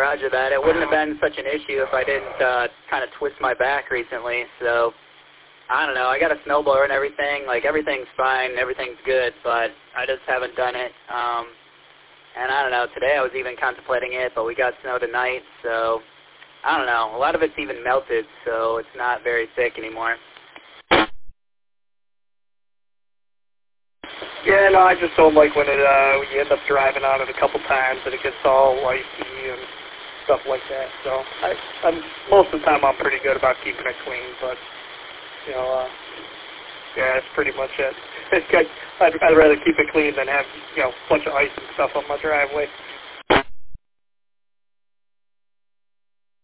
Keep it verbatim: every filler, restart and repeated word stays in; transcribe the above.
Roger that. It wouldn't have been such an issue if I didn't uh, kind of twist my back recently. So, I don't know. I got a snowblower and everything. Like, everything's fine. Everything's good, but I just haven't done it. Um, and I don't know. Today I was even contemplating it, but we got snow tonight, so I don't know. A lot of it's even melted, so it's not very thick anymore. Yeah, no, I just don't like when it uh, when you end up driving on it a couple times and it gets all icy and stuff like that. So I, I'm most of the time I'm pretty good about keeping it clean, but you know, uh, yeah, that's pretty much it. I'd, I'd rather keep it clean than have you know a bunch of ice and stuff on my driveway.